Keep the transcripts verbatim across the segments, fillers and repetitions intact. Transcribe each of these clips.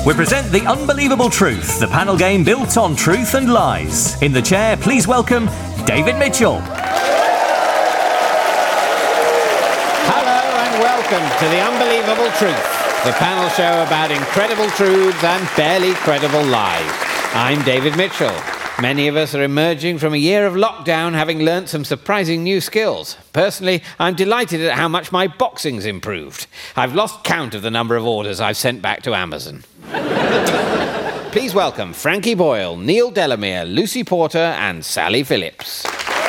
We present The Unbelievable Truth, the panel game built on truth and lies. In the chair, please welcome David Mitchell. Hello and welcome to The Unbelievable Truth, the panel show about incredible truths and barely credible lies. I'm David Mitchell. Many of us are emerging from a year of lockdown having learnt some surprising new skills. Personally, I'm delighted at how much my boxing's improved. I've lost count of the number of orders I've sent back to Amazon. Please welcome Frankie Boyle, Neil Delamere, Lucy Porter and Sally Phillips.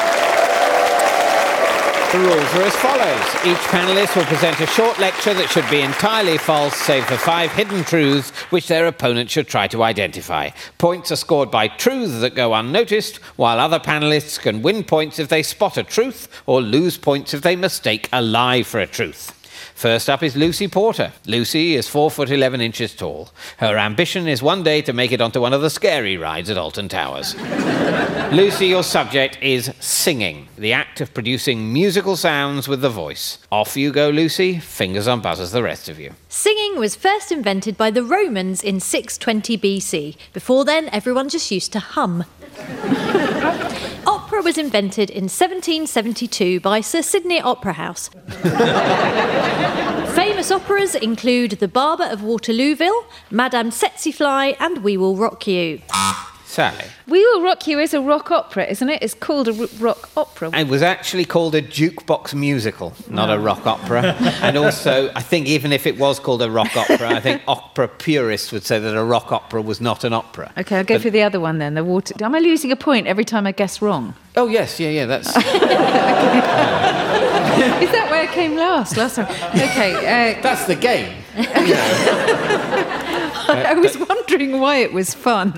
The rules are as follows. Each panellist will present a short lecture that should be entirely false, save for five hidden truths which their opponent should try to identify. Points are scored by truths that go unnoticed, while other panellists can win points if they spot a truth or lose points if they mistake a lie for a truth. First up is Lucy Porter. Lucy is four foot eleven inches tall. Her ambition is one day to make it onto one of the scary rides at Alton Towers. Lucy, your subject is singing, the act of producing musical sounds with the voice. Off you go, Lucy. Fingers on buzzers, the rest of you. Singing was first invented by the Romans in six twenty B C. Before then, everyone just used to hum. Opera was invented in seventeen seventy-two by Sir Sidney Opera House. Famous operas include The Barber of Waterlooville, Madame Tsetse-Fly and We Will Rock You. Sally. We Will Rock You is a rock opera, isn't it? It's called a r- rock opera. It was actually called a jukebox musical, not No. a rock opera. And also, I think even if it was called a rock opera, I think opera purists would say that a rock opera was not an opera. OK, I'll go But- for the other one then, the water... Am I losing a point every time I guess wrong? Oh, yes, yeah, yeah, that's... Is that where I came last? Last time? OK, uh, That's the game. I was wondering why it was fun.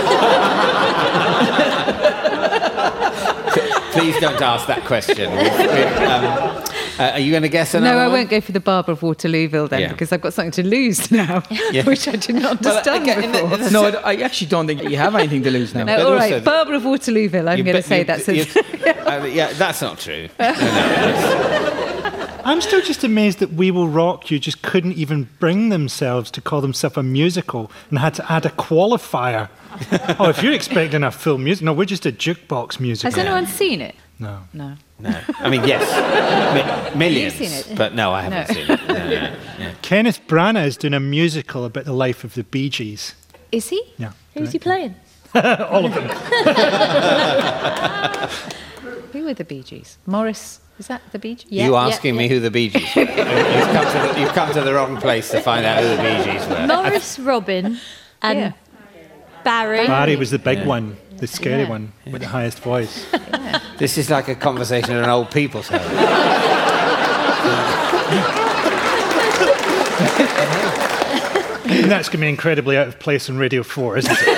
Please don't ask that question. um, uh, are you going to guess another No, I one? won't go for The Barber of Waterlooville then, Yeah. because I've got something to lose now, Yeah. which I did not Well, understand again, in the- before. in the No, I I actually don't think you have anything to lose now. No, But all also- right, Barber of Waterlooville, I'm You going to bet- say you- that's you- uh, yeah, that's not true. No, no, it's- I'm still just amazed that We Will Rock You just couldn't even bring themselves to call themselves a musical and had to add a qualifier. Oh, if you're expecting a full music, no, we're just a jukebox musical. Has anyone seen it? No. No. No, I mean, yes, Mi- millions, You've seen it? but no, I haven't No. seen it. No, no, yeah. Kenneth Branagh is doing a musical about the life of the Bee Gees. Is he? Yeah. Who's he playing? All of them. Who are the Bee Gees? Morris, is that the Bee Gees? Yeah, you yeah, asking me yeah. who the Bee Gees were? you've, come to the, you've come to the wrong place to find out who the Bee Gees were. Morris Robin and Yeah. Barry. Barry was the big one, the scary Yeah. one with the highest voice. This is like a conversation at an old people's home. And that's going to be incredibly out of place on Radio four, isn't it?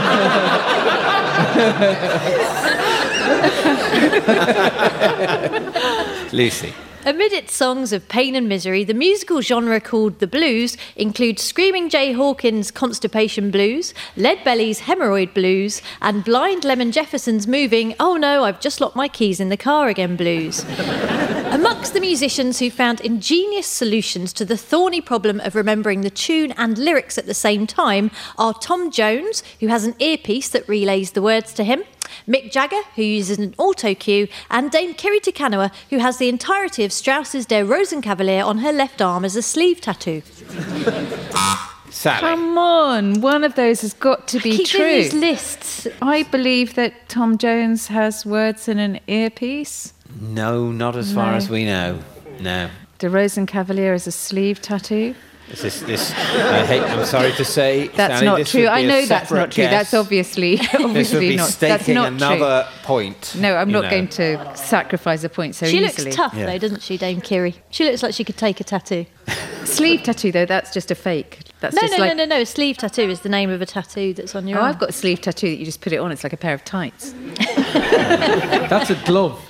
Lucy. Amid its songs of pain and misery, the musical genre called the blues includes Screaming Jay Hawkins' Constipation Blues, Lead Belly's Hemorrhoid Blues, and Blind Lemon Jefferson's moving Oh no, I've just locked my keys in the car again blues. Amongst the musicians who found ingenious solutions to the thorny problem of remembering the tune and lyrics at the same time are Tom Jones, who has an earpiece that relays the words to him, Mick Jagger, who uses an auto cue, and Dame Kiri Te Kanawa, who has the entirety of Strauss's Der Rosenkavalier on her left arm as a sleeve tattoo. Sally. Come on, one of those has got to be Keep true. doing these lists. I believe that Tom Jones has words in an earpiece. No, not as far No. as we know. No. De Rosenkavalier is a sleeve tattoo. This is this. I hate, I'm sorry to say, That's Sally, not this true. would I be a know that's separate not true. guess. That's obviously This would obviously be not. That's staking not another true. point. No, I'm you not know. going to sacrifice a point so She easily. looks tough, Yeah. though, doesn't she, Dame Kiri? She looks like she could take a tattoo. Sleeve tattoo though, that's just a fake. That's No, just no, like, no, no, no. A sleeve tattoo is the name of a tattoo that's on your Oh, arm. I've got a sleeve tattoo that you just put it on. It's like a pair of tights. That's a glove.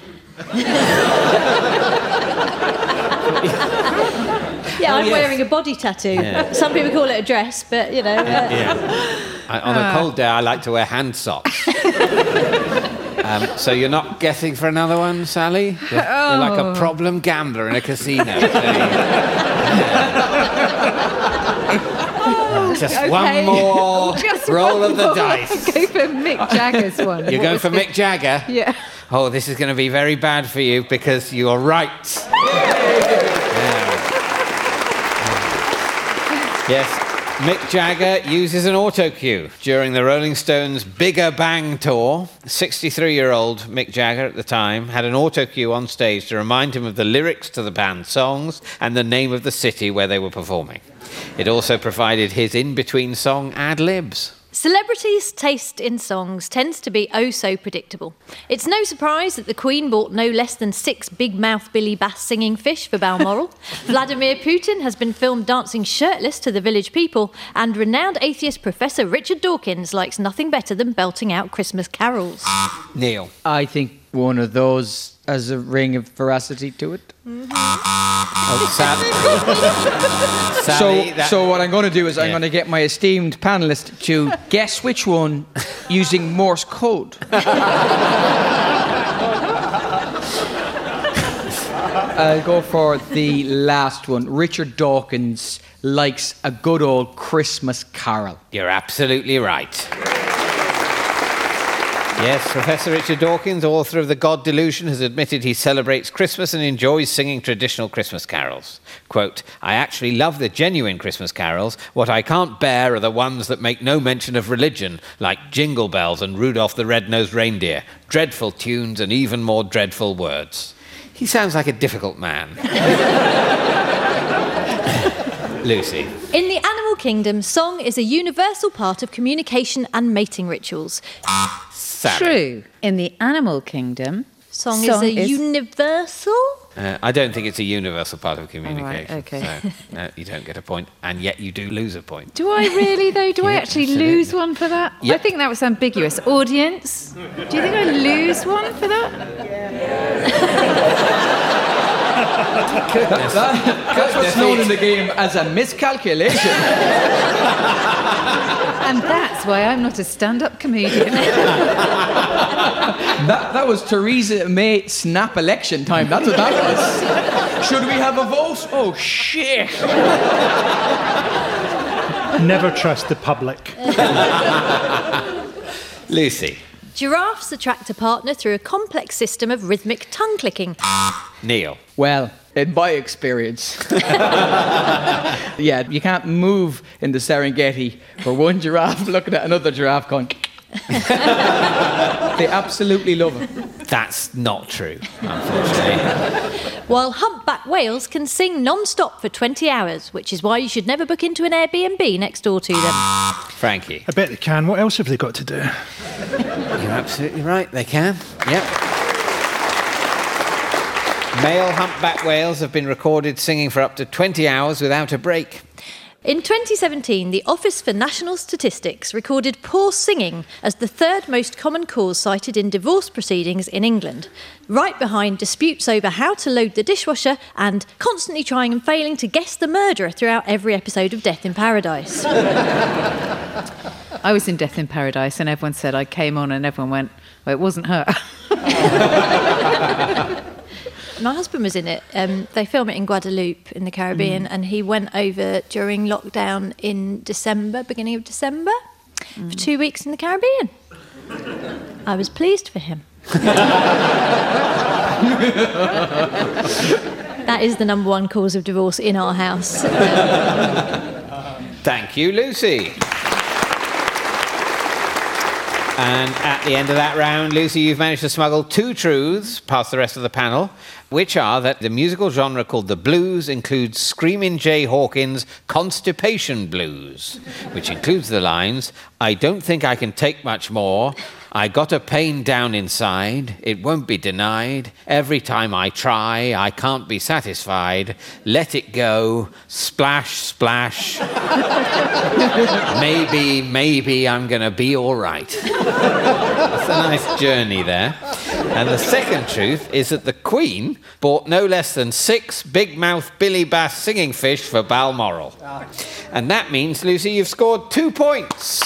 Yeah, I'm yes. wearing a body tattoo. Yeah. Some people call it a dress, but, you know... Uh, Yeah. I, on a cold day, I like to wear hand socks. um, so you're not guessing for another one, Sally? You're, you're like a problem gambler in a casino. So you- Just Okay. one more Just roll one of the more. dice. Go for Mick Jagger's one. You're going for Mick Jagger? Yeah. Oh, this is going to be very bad for you because you're right. Yeah. Yes. Mick Jagger uses an auto cue during the Rolling Stones' Bigger Bang tour. sixty-three-year-old Mick Jagger at the time had an auto cue on stage to remind him of the lyrics to the band's songs and the name of the city where they were performing. It also provided his in-between song ad-libs. Celebrities' taste in songs tends to be oh so predictable. It's no surprise that the Queen bought no less than six big-mouth Billy Bass singing fish for Balmoral. Vladimir Putin has been filmed dancing shirtless to the Village People, and renowned atheist Professor Richard Dawkins likes nothing better than belting out Christmas carols. Neil. I think one of those has a ring of veracity to it. Oh, Sally. So, Sally, that- so what I'm going to do is I'm Yeah. going to get my esteemed panelist to guess which one using Morse code. I'll go for the last one. Richard Dawkins likes a good old Christmas carol. You're absolutely right. Yes, Professor Richard Dawkins, author of The God Delusion, has admitted he celebrates Christmas and enjoys singing traditional Christmas carols. Quote, I actually love the genuine Christmas carols. What I can't bear are the ones that make no mention of religion, like Jingle Bells and Rudolph the Red-Nosed Reindeer. Dreadful tunes and even more dreadful words. He sounds like a difficult man. Lucy. In the animal kingdom, song is a universal part of communication and mating rituals. Sally. True. In the animal kingdom, Song, Song is a is- universal? Uh, I don't think it's a universal part of communication. okay. So, no, you don't get a point, and yet you do lose a point. do I really though? Do I Yeah, actually absolutely. lose one for that? Yep. I think that was ambiguous. Audience, do you think I lose one for that? Goodness. That's what's known in the game as a miscalculation. And that's why I'm not a stand-up comedian. That, that was Theresa May snap election time. That's what that was. Should we have a vote? Oh, shit. Never trust the public. Lucy. Giraffes attract a partner through a complex system of rhythmic tongue clicking. Neil. Well, in my experience, yeah, you can't move in the Serengeti for one giraffe looking at another giraffe going. They absolutely love it. That's not true, unfortunately. While humpback whales can sing non-stop for twenty hours, which is why you should never book into an Airbnb next door to them. Frankie. I bet they can. What else have they got to do? You're absolutely right, they can. Yep. Male humpback whales have been recorded singing for up to twenty hours without a break. In twenty seventeen, the Office for National Statistics recorded poor singing as the third most common cause cited in divorce proceedings in England, right behind disputes over how to load the dishwasher and constantly trying and failing to guess the murderer throughout every episode of Death in Paradise. I was in Death in Paradise and everyone said I came on and everyone went, well, it wasn't her. My husband was in it. Um, they film it in Guadeloupe in the Caribbean, Mm. and he went over during lockdown in December, beginning of December, Mm. for two weeks in the Caribbean. I was pleased for him. That is the number one cause of divorce in our house. Thank you, Lucy. And at the end of that round, Lucy, you've managed to smuggle two truths past the rest of the panel, which are that the musical genre called the blues includes Screamin' Jay Hawkins' Constipation Blues, which includes the lines, I don't think I can take much more, I got a pain down inside, it won't be denied, every time I try, I can't be satisfied, let it go, splash, splash, maybe, maybe I'm gonna be all right. That's a nice journey there. And the second truth is that the Queen bought no less than six big mouth Billy Bass singing fish for Balmoral. And that means, Lucy, you've scored two points.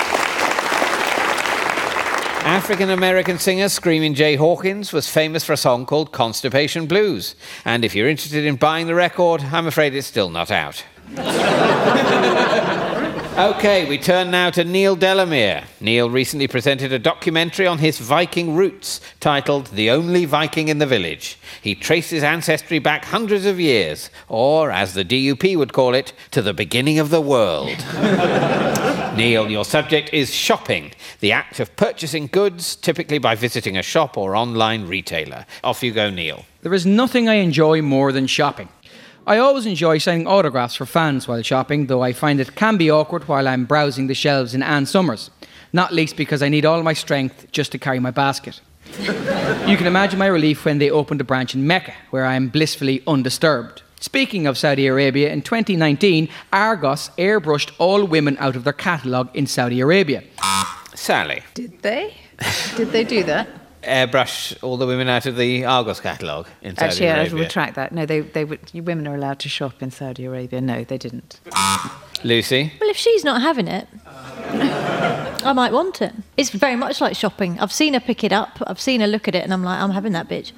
African-American singer Screamin' Jay Hawkins was famous for a song called Constipation Blues. And if you're interested in buying the record, I'm afraid it's still not out. OK, we turn now to Neil Delamere. Neil recently presented a documentary on his Viking roots titled The Only Viking in the Village. He traces ancestry back hundreds of years, or, as the D U P would call it, to the beginning of the world. Neil, your subject is shopping, the act of purchasing goods, typically by visiting a shop or online retailer. Off you go, Neil. There is nothing I enjoy more than shopping. I always enjoy signing autographs for fans while shopping, though I find it can be awkward while I'm browsing the shelves in Ann Summers, not least because I need all my strength just to carry my basket. You can imagine my relief when they opened a branch in Mecca, where I am blissfully undisturbed. Speaking of Saudi Arabia, in twenty nineteen, Argos airbrushed all women out of their catalogue in Saudi Arabia. Sally. Did they? Did they do that? Airbrush all the women out of the Argos catalogue in Saudi Actually, Arabia. I retract that. No, they, they would, you women are allowed to shop in Saudi Arabia. No, they didn't. Lucy? Well, if she's not having it, I might want it. It's very much like shopping. I've seen her pick it up, I've seen her look at it, and I'm like, I'm having that bitch.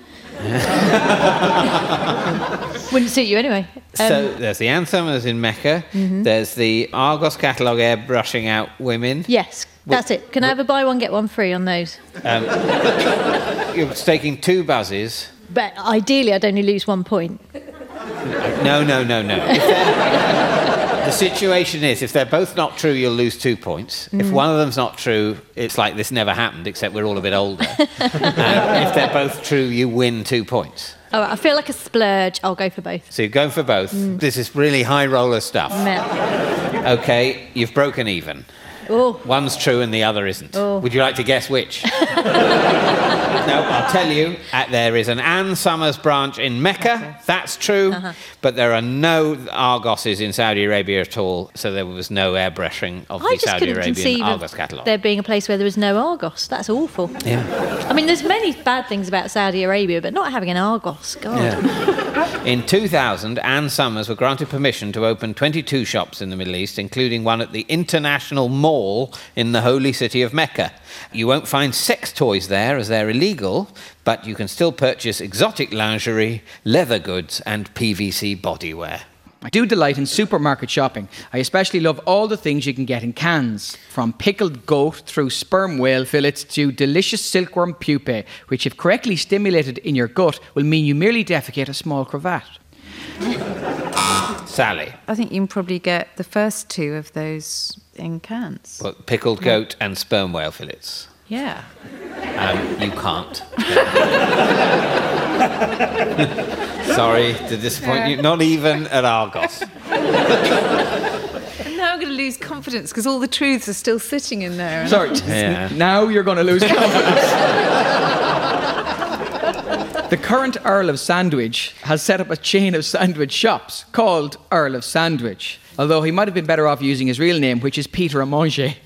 Wouldn't suit you anyway. Um, So there's the Ann Summers in Mecca, mm-hmm. there's the Argos catalogue airbrushing out women. Yes, that's it. Can I have a buy one, get one free on those? Um, you're staking two buzzes. But ideally, I'd only lose one point. No, no, no, no. If the situation is, if they're both not true, you'll lose two points. Mm. If one of them's not true, it's like this never happened, except we're all a bit older. And if they're both true, you win two points. All right, I feel like a splurge. I'll go for both. So you're going for both. Mm. This is really high roller stuff. No. OK, you've broken even. Oh. One's true and the other isn't. Oh. Would you like to guess which? No, I'll tell you. Uh, there is an Ann Summers branch in Mecca. Okay. That's true. Uh-huh. But there are no Argoses in Saudi Arabia at all, so there was no airbrushing of I the Saudi Arabian Argos catalogue. There being a place where there was no Argos. That's awful. Yeah. I mean, there's many bad things about Saudi Arabia, but not having an Argos. God. Yeah. In two thousand, Ann Summers were granted permission to open twenty-two shops in the Middle East, including one at the International Mall in the holy city of Mecca. You won't find sex toys there, as they're illegal, but you can still purchase exotic lingerie, leather goods, and P V C bodywear. I do delight in supermarket shopping. I especially love all the things you can get in cans, from pickled goat through sperm whale fillets to delicious silkworm pupae, which, if correctly stimulated in your gut, will mean you merely defecate a small cravat. Sally? I think you can probably get the first two of those in cans. Well, pickled goat and sperm whale fillets. Yeah. Um, you can't. Sorry to disappoint yeah. you. Not even at Argos. And now I'm going to lose confidence because all the truths are still sitting in there. Sorry. Yeah. Now you're going to lose confidence. The current Earl of Sandwich has set up a chain of sandwich shops called Earl of Sandwich, although he might have been better off using his real name, which is Peter Amonge.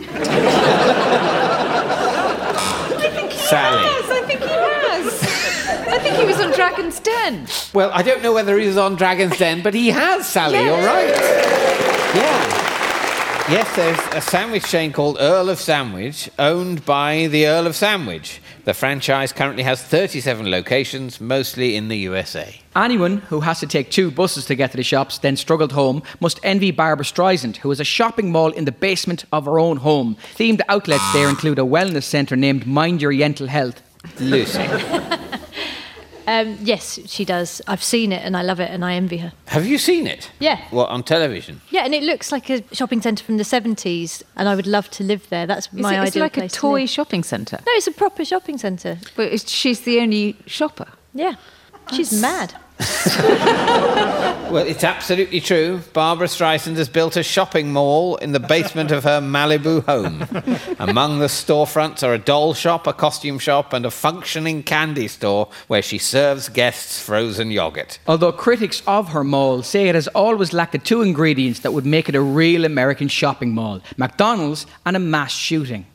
Sally. Yes, I think he has. I think he was on Dragon's Den. Well, I don't know whether he was on Dragon's Den, but he has, Sally, yes. You're right. Yeah. Yes, there's a sandwich chain called Earl of Sandwich, owned by the Earl of Sandwich. The franchise currently has thirty-seven locations, mostly in the U S A. Anyone who has to take two buses to get to the shops, then struggled home, must envy Barbara Streisand, who has a shopping mall in the basement of her own home. Themed outlets there include a wellness centre named Mind Your Yental Health. Lucy. Um, yes, she does. I've seen it and I love it and I envy her. Have you seen it? Yeah. What, on television? Yeah, and it looks like a shopping centre from the seventies and I would love to live there. That's Is my it, ideal it's like place a toy to live. shopping centre? No, it's a proper shopping centre. But it's, she's the only shopper? Yeah. She's That's... mad. Well, it's absolutely true. Barbara Streisand has built a shopping mall in the basement of her Malibu home. Among the storefronts are a doll shop, a costume shop, and a functioning candy store where she serves guests frozen yogurt. Although critics of her mall say it has always lacked the two ingredients that would make it a real American shopping mall: McDonald's and a mass shooting.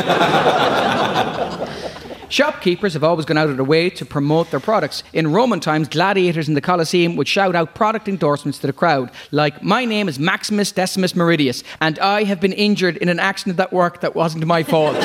Shopkeepers have always gone out of their way to promote their products. In Roman times, gladiators in the Colosseum would shout out product endorsements to the crowd, like, "My name is Maximus Decimus Meridius, and I have been injured in an accident at work that wasn't my fault."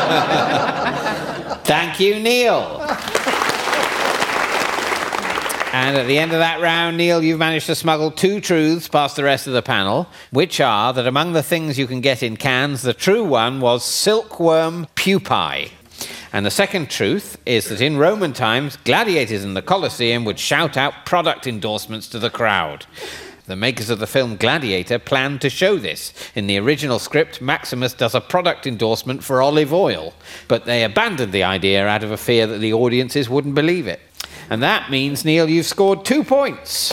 Thank you, Neil. And at the end of that round, Neil, you've managed to smuggle two truths past the rest of the panel, which are that among the things you can get in cans, the true one was silkworm pupae. And the second truth is that in Roman times, gladiators in the Colosseum would shout out product endorsements to the crowd. The makers of the film Gladiator planned to show this. In the original script, Maximus does a product endorsement for olive oil, but they abandoned the idea out of a fear that the audiences wouldn't believe it. And that means, Neil, you've scored two points.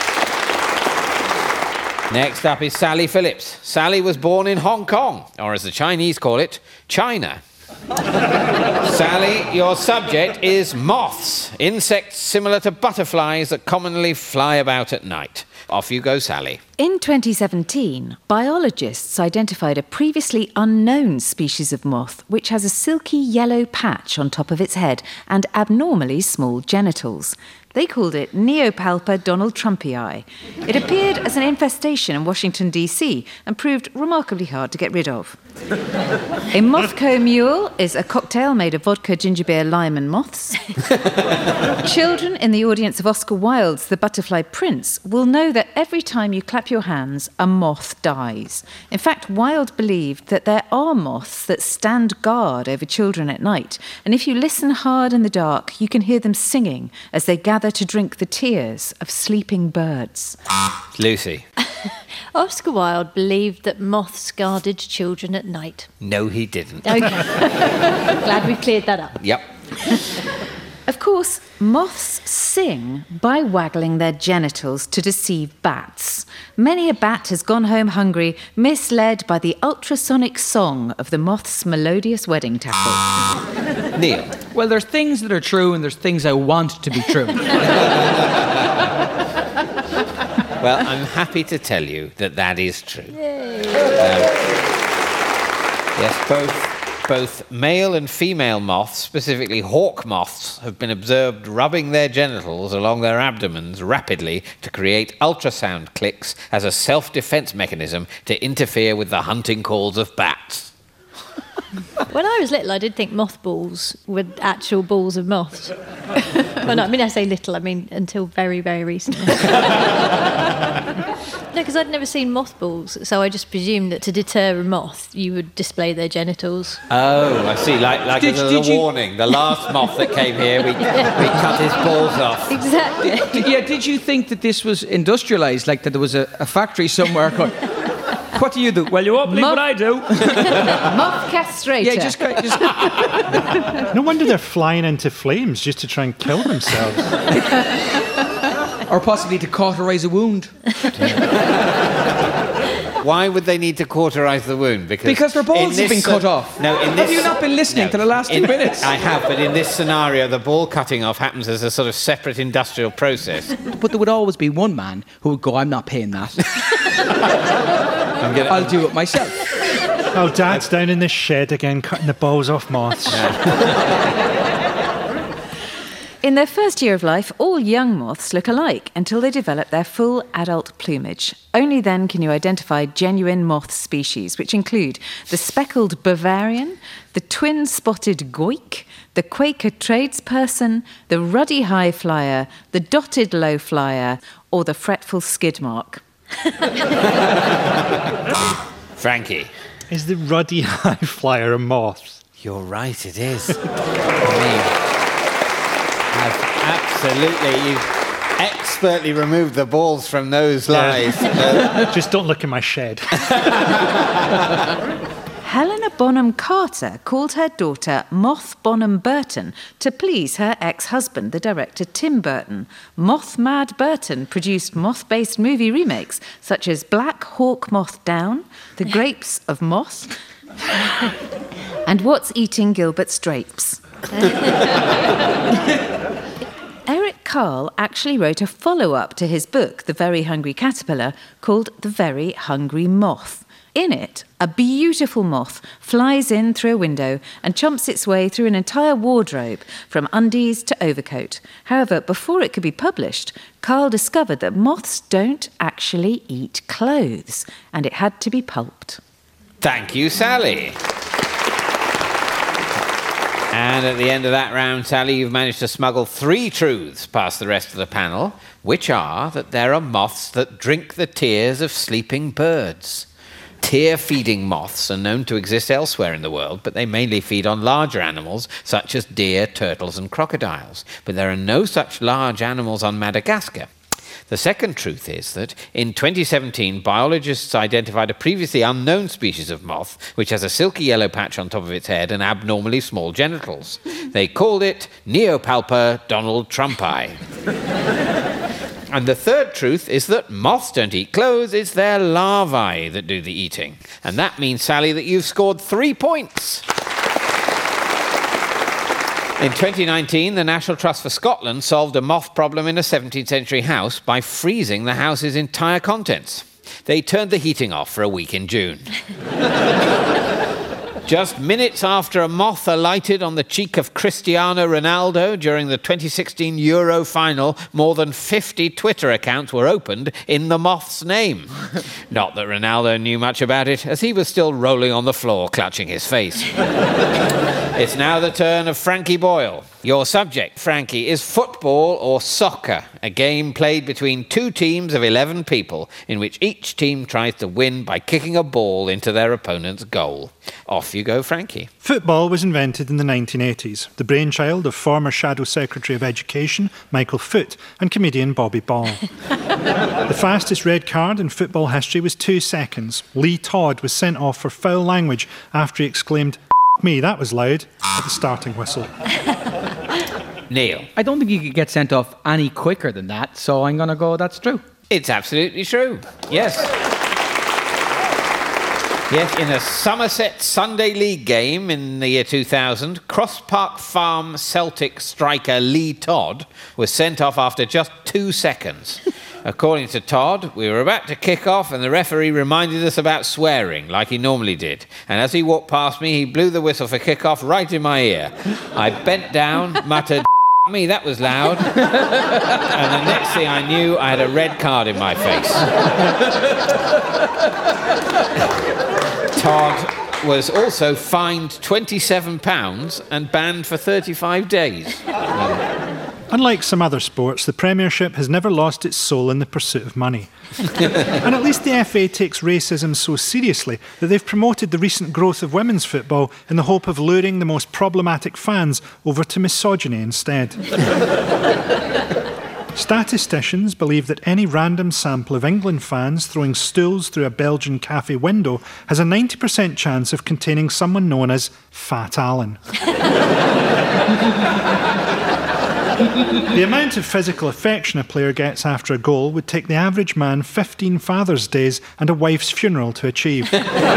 Next up is Sally Phillips. Sally was born in Hong Kong, or as the Chinese call it, China. Sally, your subject is moths, insects similar to butterflies that commonly fly about at night. Off you go, Sally. In twenty seventeen, biologists identified a previously unknown species of moth which has a silky yellow patch on top of its head and abnormally small genitals. They called it Neopalpa donaldtrumpii. It appeared as an infestation in Washington, D C and proved remarkably hard to get rid of. A Mothco Mule is a cocktail made of vodka, ginger beer, lime and moths. Children in the audience of Oscar Wilde's The Butterfly Prince will know that every time you clap your hands, a moth dies. In fact, Wilde believed that there are moths that stand guard over children at night, and if you listen hard in the dark, you can hear them singing as they gather to drink the tears of sleeping birds. Lucy. Oscar Wilde believed that moths guarded children at night. No, he didn't. Okay. Glad we cleared that up. Yep. Of course, moths sing by waggling their genitals to deceive bats. Many a bat has gone home hungry, misled by the ultrasonic song of the moth's melodious wedding tackle. Neil. Well, there's things that are true and there's things I want to be true. Well, I'm happy to tell you that that is true. Um, yes, both, both male and female moths, specifically hawk moths, have been observed rubbing their genitals along their abdomens rapidly to create ultrasound clicks as a self-defense mechanism to interfere with the hunting calls of bats. When I was little, I did think mothballs were actual balls of moths. Well, no, I mean, I say little, I mean until very, very recently. No, because I'd never seen mothballs, so I just presumed that to deter a moth, you would display their genitals. Oh, I see, like, like Did- as a did you- warning. The last moth that came here, we, we cut his balls off. Exactly. D- yeah, did you think that this was industrialised, like that there was a, a factory somewhere called... What do you do? Well, you won't believe Mo- what I do. Moth castrator. Yeah, just, go- just No wonder they're flying into flames just to try and kill themselves. or possibly to cauterise a wound. Why would they need to cauterise the wound? Because, Because their balls in have this been sce- cut off. No, in Have this you not been listening no, to the last two in- minutes? I have, but in this scenario, the ball cutting off happens as a sort of separate industrial process. But there would always be one man who would go, I'm not paying that. I'm gonna, I'll do it myself. Oh, Dad's down in the shed again, cutting the balls off moths. In their first year of life, all young moths look alike until they develop their full adult plumage. Only then can you identify genuine moth species, which include the speckled Bavarian, the twin-spotted goik, the Quaker tradesperson, the ruddy high flyer, the dotted low flyer, or the fretful skidmark. Frankie. Is the ruddy high flyer a moth? You're right, it is. I mean, I've absolutely, you've expertly removed the balls from those lies. Uh, Just don't look in my shed. Helena Bonham Carter called her daughter Moth Bonham Burton to please her ex-husband, the director Tim Burton. Moth Mad Burton produced moth-based movie remakes such as Black Hawk Moth Down, The Grapes of Moth, and What's Eating Gilbert's Drapes. Eric Carle actually wrote a follow-up to his book, The Very Hungry Caterpillar, called The Very Hungry Moth. In it, a beautiful moth flies in through a window and chomps its way through an entire wardrobe, from undies to overcoat. However, before it could be published, Carl discovered that moths don't actually eat clothes, and it had to be pulped. Thank you, Sally. And at the end of that round, Sally, you've managed to smuggle three truths past the rest of the panel, which are that there are moths that drink the tears of sleeping birds. Tear-feeding moths are known to exist elsewhere in the world, but they mainly feed on larger animals, such as deer, turtles and crocodiles. But there are no such large animals on Madagascar. The second truth is that in twenty seventeen, biologists identified a previously unknown species of moth which has a silky yellow patch on top of its head and abnormally small genitals. They called it Neopalpa Donald Trumpi. And the third truth is that moths don't eat clothes, it's their larvae that do the eating. And that means, Sally, that you've scored three points. In twenty nineteen, the National Trust for Scotland solved a moth problem in a seventeenth century house by freezing the house's entire contents. They turned the heating off for a week in June. Just minutes after a moth alighted on the cheek of Cristiano Ronaldo during the twenty sixteen Euro final, more than fifty Twitter accounts were opened in the moth's name. Not that Ronaldo knew much about it, as he was still rolling on the floor, clutching his face. It's now the turn of Frankie Boyle. Your subject, Frankie, is football or soccer, a game played between two teams of eleven people, in which each team tries to win by kicking a ball into their opponent's goal. Off you go, Frankie. Football was invented in the nineteen eighties, the brainchild of former Shadow Secretary of Education, Michael Foot, and comedian Bobby Ball. The fastest red card in football history was two seconds. Lee Todd was sent off for foul language after he exclaimed, "F*** me, that was loud," at the starting whistle. Neil. I don't think you could get sent off any quicker than that, so I'm going to go, that's true. It's absolutely true. Yes. Yes, in a Somerset Sunday League game in the year two thousand, Cross Park Farm Celtic striker Lee Todd was sent off after just two seconds. According to Todd, we were about to kick off and the referee reminded us about swearing, like he normally did. And as he walked past me, he blew the whistle for kick-off right in my ear. I bent down, muttered, "F*** me, that was loud." And the next thing I knew, I had a red card in my face. Todd was also fined twenty-seven pounds and banned for thirty-five days. Unlike some other sports, the Premiership has never lost its soul in the pursuit of money. And at least the F A takes racism so seriously that they've promoted the recent growth of women's football in the hope of luring the most problematic fans over to misogyny instead. Statisticians believe that any random sample of England fans throwing stools through a Belgian cafe window has a ninety percent chance of containing someone known as Fat Alan. The amount of physical affection a player gets after a goal would take the average man fifteen Father's Days and a wife's funeral to achieve.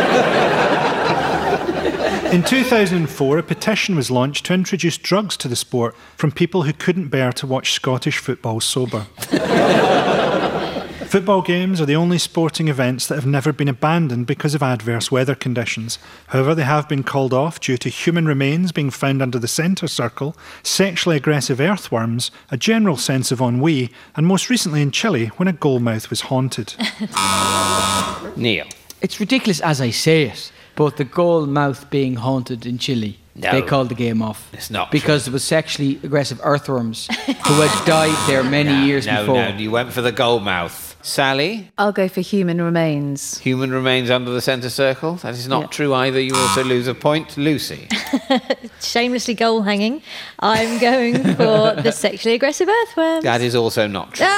In two thousand four, a petition was launched to introduce drugs to the sport from people who couldn't bear to watch Scottish football sober. Football games are the only sporting events that have never been abandoned because of adverse weather conditions. However, they have been called off due to human remains being found under the centre circle, sexually aggressive earthworms, a general sense of ennui, and most recently in Chile when a goalmouth was haunted. Neil. It's ridiculous as I say it, but the goal mouth being haunted in Chile, No. they called the game off. It's not because true. It was sexually aggressive earthworms who had died there many no, years no, before. No, you went for the goalmouth. Sally? I'll go for human remains. Human remains under the centre circle. That is not Yeah. true either. You also lose a point. Lucy? Shamelessly goal hanging. I'm going for the sexually aggressive earthworms. That is also not true.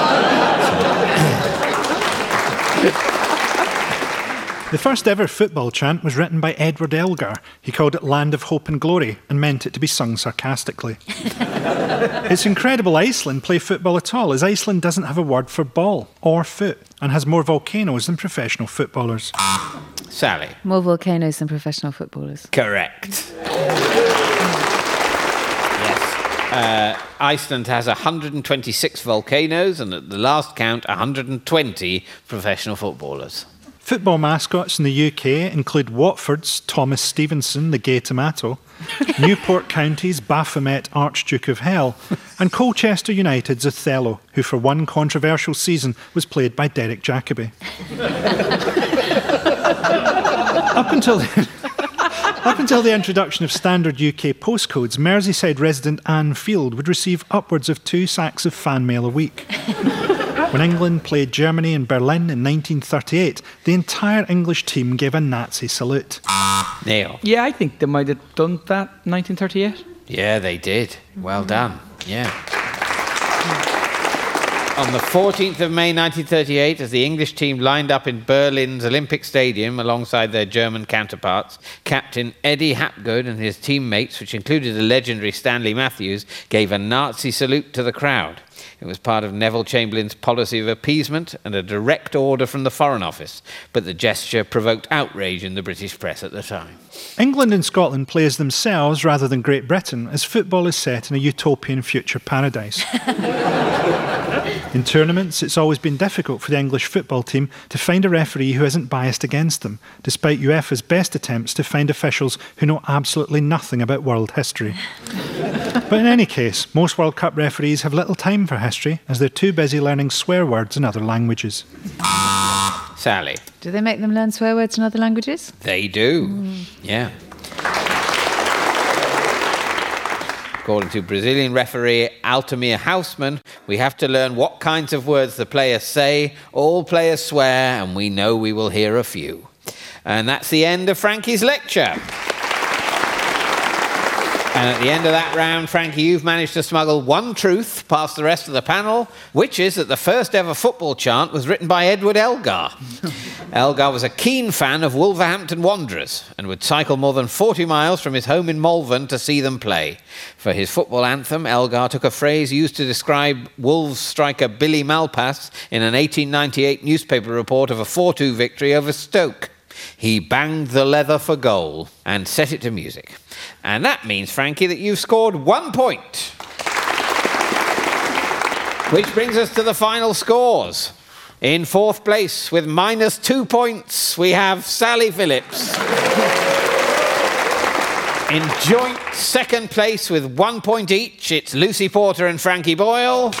The first ever football chant was written by Edward Elgar. He called it Land of Hope and Glory and meant it to be sung sarcastically. It's incredible Iceland play football at all, as Iceland doesn't have a word for ball or foot and has more volcanoes than professional footballers. Sally? More volcanoes than professional footballers. Correct. Yes. Uh, Iceland has one hundred twenty-six volcanoes and at the last count, one hundred twenty professional footballers. Football mascots in the U K include Watford's Thomas Stevenson, the Gay Tomato, Newport County's Baphomet Archduke of Hell, and Colchester United's Othello, who for one controversial season was played by Derek Jacobi. Up until then, Up until the introduction of standard U K postcodes, Merseyside resident Anne Field would receive upwards of two sacks of fan mail a week. When England played Germany in Berlin in nineteen thirty-eight, the entire English team gave a Nazi salute. Neil. Yeah, I think they might have done that in nineteen thirty-eight. Yeah, they did. Well done. Yeah. On the fourteenth of May nineteen thirty-eight, as the English team lined up in Berlin's Olympic Stadium alongside their German counterparts, Captain Eddie Hapgood and his teammates, which included the legendary Stanley Matthews, gave a Nazi salute to the crowd. It was part of Neville Chamberlain's policy of appeasement and a direct order from the Foreign Office, but the gesture provoked outrage in the British press at the time. England and Scotland play as themselves rather than Great Britain, as football is set in a utopian future paradise. In tournaments, it's always been difficult for the English football team to find a referee who isn't biased against them, despite UEFA's best attempts to find officials who know absolutely nothing about world history. But in any case, most World Cup referees have little time for history, as they're too busy learning swear words in other languages. Sally. Do they make them learn swear words in other languages? They do. Mm. Yeah. According to Brazilian referee Altamir Houseman, we have to learn what kinds of words the players say. All players swear, and we know we will hear a few. And that's the end of Frankie's lecture. And at the end of that round, Frankie, you've managed to smuggle one truth past the rest of the panel, which is that the first ever football chant was written by Edward Elgar. Elgar was a keen fan of Wolverhampton Wanderers and would cycle more than forty miles from his home in Malvern to see them play. For his football anthem, Elgar took a phrase used to describe Wolves striker Billy Malpass in an eighteen ninety-eight newspaper report of a four two victory over Stoke. He banged the leather for goal and set it to music. And that means, Frankie, that you've scored one point. Which brings us to the final scores. In fourth place, with minus two points, we have Sally Phillips. In joint second place with one point each, it's Lucy Porter and Frankie Boyle.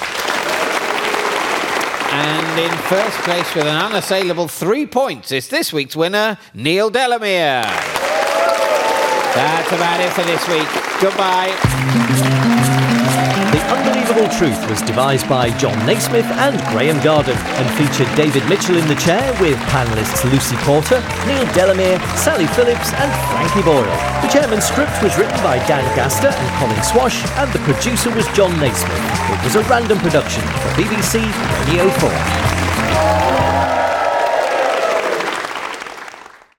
And in first place with an unassailable three points, it's this week's winner, Neil Delamere. That's about it for this week. Goodbye. The Unbelievable Truth was devised by John Naismith and Graham Garden and featured David Mitchell in the chair with panellists Lucy Porter, Neil Delamere, Sally Phillips and Frankie Boyle. The chairman's script was written by Dan Gaster and Colin Swash, and the producer was John Naismith. It was a random production for B B C Radio four.